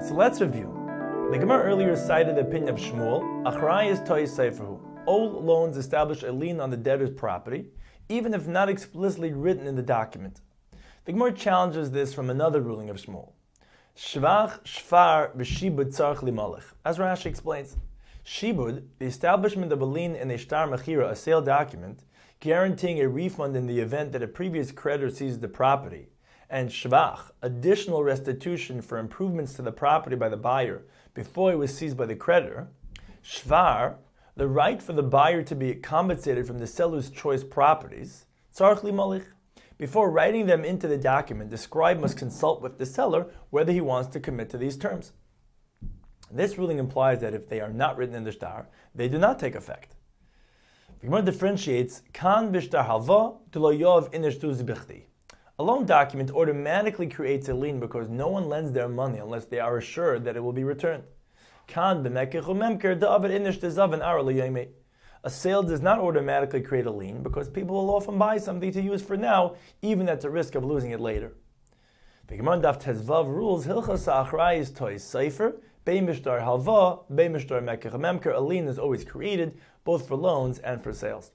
So let's review. The Gemara earlier cited the opinion of Shmuel, Achrayis toy seferhu. All loans establish a lien on the debtor's property, even if not explicitly written in the document. The Gemara challenges this from another ruling of Shmuel. Shvach, shfar, v'shibud tzarch limalech. As Rashi explains, shibud, the establishment of a lien in a shtar mechira, a sale document, guaranteeing a refund in the event that a previous creditor seizes the property, and shvach, additional restitution for improvements to the property by the buyer before it was seized by the creditor. Shvar, the right for the buyer to be compensated from the seller's choice properties. Tzarch limalech. Before writing them into the document, the scribe must consult with the seller whether he wants to commit to these terms. This ruling implies that if they are not written in the shtar, they do not take effect. The Gemara differentiates kan b'shtar halva to lo yov inishtu zbichti. A loan document automatically creates a lien because no one lends their money unless they are assured that it will be returned. Kan b'mekech u'memker da'avid inish tezav an ara l'yomei. A sale does not automatically create a lien because people will often buy something to use for now, even at the risk of losing it later. The Gemara Daf Tezvav rules hilchas ha'achrayis toy sefer bein mishtar halva bein mishtar mekech u'memker. A lien is always created both for loans and for sales.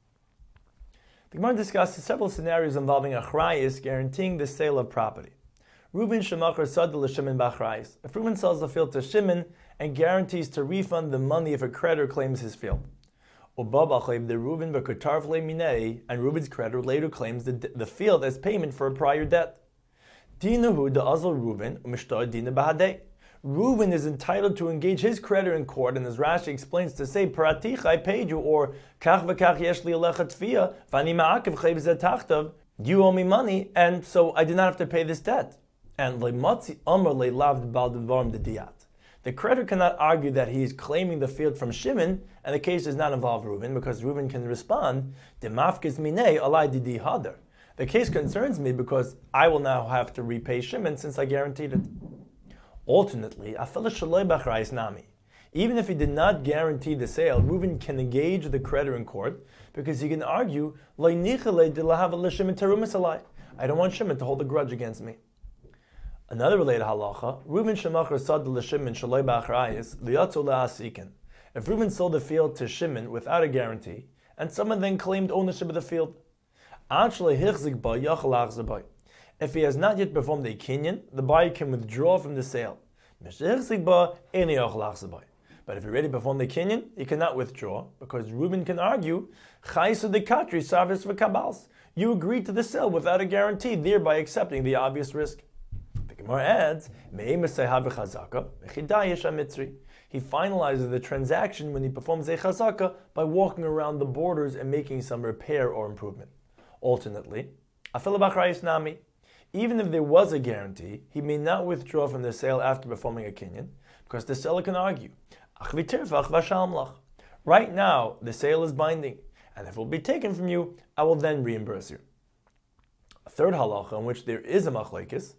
The Gemara discusses several scenarios involving achrayis guaranteeing the sale of property. Reuben shemachar sad l'Shimon b'achrayis. If Reuben sells the field to Shimon and guarantees to refund the money if a creditor claims his field. The Reuben v'kotarv le'minei, and Reuben's creditor later claims the field as payment for a prior debt. Dinahu da'azal Reuben u'mishtar dina b'hadei. Reuben is entitled to engage his creditor in court, and as Rashi explains, to say, Paratich, I paid you, or Kach v'kach yesh li alecha tfiya, v'ani ma'akev chayv zeh tachtav, you owe me money, and so I did not have to pay this debt. And le'matzi amar le'lav b'al devarim d'diyat. The creditor cannot argue that he is claiming the field from Shimon, and the case does not involve Reuben, because Reuben can respond, Demafkes minei alai didi hadar. The case concerns me because I will now have to repay Shimon since I guaranteed it. Alternately, even if he did not guarantee the sale, Reuben can engage the creditor in court because he can argue, I don't want Shimon to hold a grudge against me. Another related halacha, Reuben shemachar sad l'Shimon shaloi b'achrayis liyatzu la'asikin. If Reuben sold the field to Shimon without a guarantee, and someone then claimed ownership of the field, if he has not yet performed a kinyan, the buyer can withdraw from the sale. But if he already performed the kinyan, he cannot withdraw, because Reuben can argue, you agreed to the sale without a guarantee, thereby accepting the obvious risk. The Gemara adds, he finalizes the transaction when he performs a chazaka by walking around the borders and making some repair or improvement. Alternately, even if there was a guarantee, he may not withdraw from the sale after performing a kinyan, because the seller can argue, right now the sale is binding, and if it will be taken from you, I will then reimburse you. A third halacha in which there is a machlekes,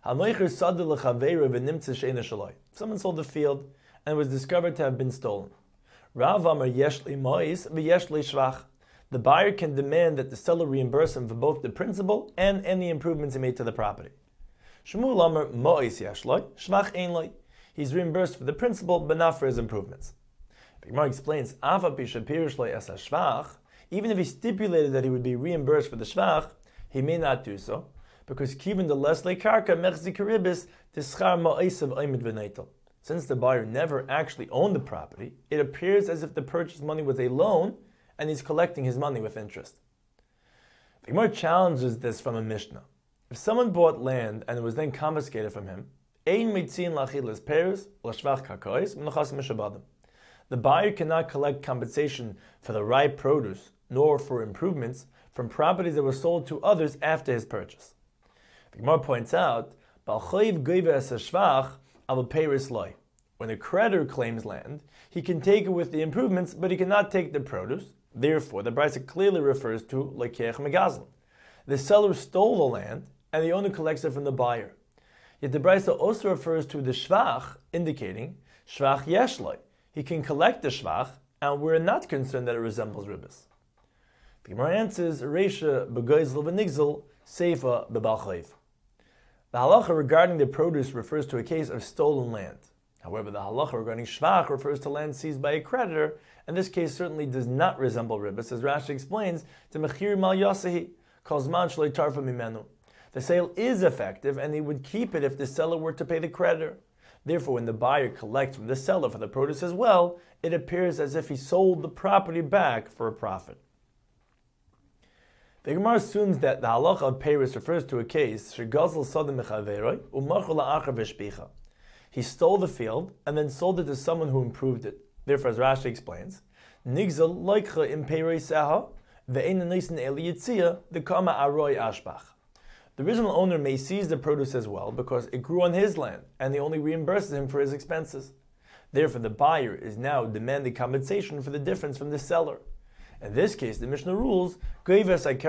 someone sold the field and was discovered to have been stolen. Rav Amar yeshli mois v'yeshli shvach. The buyer can demand that the seller reimburse him for both the principal and any improvements he made to the property. Shmuel Amar mois yeshloi shvach ein loi. He's reimbursed for the principal, but not for his improvements. The Gemara explains, Ava pi shapirish loi esa shvach. Even if he stipulated that he would be reimbursed for the shvach, he may not do so, because kiven the lesle karka mechzi karibis tischar mo'isav oimid v'neitel. Since the buyer never actually owned the property, it appears as if the purchase money was a loan, and he's collecting his money with interest. The Gemara challenges this from a Mishnah. If someone bought land and it was then confiscated from him, the buyer cannot collect compensation for the ripe produce, nor for improvements from properties that were sold to others after his purchase. The Gemara points out, when a creditor claims land, he can take it with the improvements, but he cannot take the produce. Therefore, the Brisa clearly refers to lekech megazlan. The seller stole the land, and the owner collects it from the buyer. Yet the Brisa also refers to the shvach, indicating shvach yeshloi. He can collect the shvach, and we're not concerned that it resembles ribbis. The Gemara answers, Reisha b'goizl v'nigzl, seifa b'balchayv. The halacha regarding the produce refers to a case of stolen land. However, the halacha regarding shvach refers to land seized by a creditor, and this case certainly does not resemble ribis, as Rashi explains, to mechir mal yasahi, kozman shloi tarfa mimenu. The sale is effective, and he would keep it if the seller were to pay the creditor. Therefore, when the buyer collects from the seller for the produce as well, it appears as if he sold the property back for a profit. The Gemara assumes that the halacha of Peiros refers to a case shegazel sadim mechaveroi umachol la'achar v'shpicha. He stole the field and then sold it to someone who improved it. Therefore, as Rashi explains, nigzel loikcha im Peiroi seha ve'ein nisin eli yitzia the kama aroi ashbach. The original owner may seize the produce as well because it grew on his land and he only reimburses him for his expenses. Therefore, the buyer is now demanding compensation for the difference from the seller. In this case, the Mishnah rules, he collects the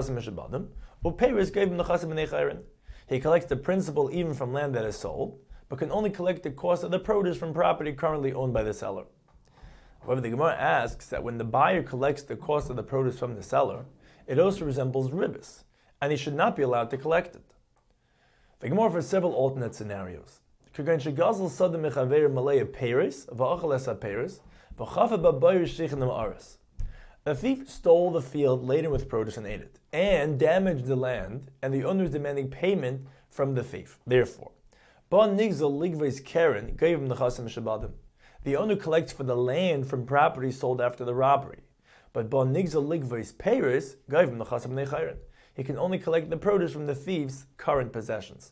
principal even from land that is sold, but can only collect the cost of the produce from property currently owned by the seller. However, the Gemara asks that when the buyer collects the cost of the produce from the seller, it also resembles ribis, and he should not be allowed to collect it. The Gemara offers several alternate scenarios. A thief stole the field laden with produce and ate it, and damaged the land, and the owner is demanding payment from the thief. Therefore, the owner collects for the land from property sold after the robbery, but he can only collect the produce from the thief's current possessions.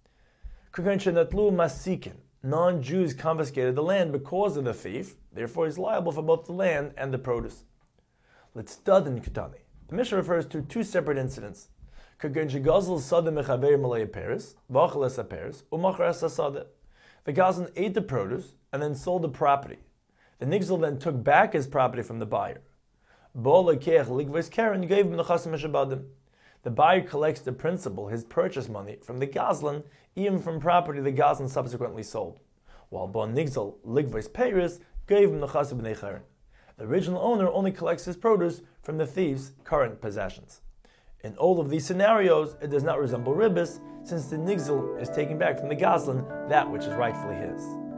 Non-Jews confiscated the land because of the thief, therefore he is liable for both the land and the produce. Let's stud in Ketani. The Mishnah refers to two separate incidents. The Gazlan ate the produce and then sold the property. The Nigzel then took back his property from the buyer. The buyer collects the principal, his purchase money, from the Gazlan, even from property the Gazlan subsequently sold, while Bon Nigzel Ligvais Peiris gave him the Chassid b'nei Chayrin. The original owner only collects his produce from the thief's current possessions. In all of these scenarios, it does not resemble ribis, since the Nigzel is taking back from the Gazlan that which is rightfully his.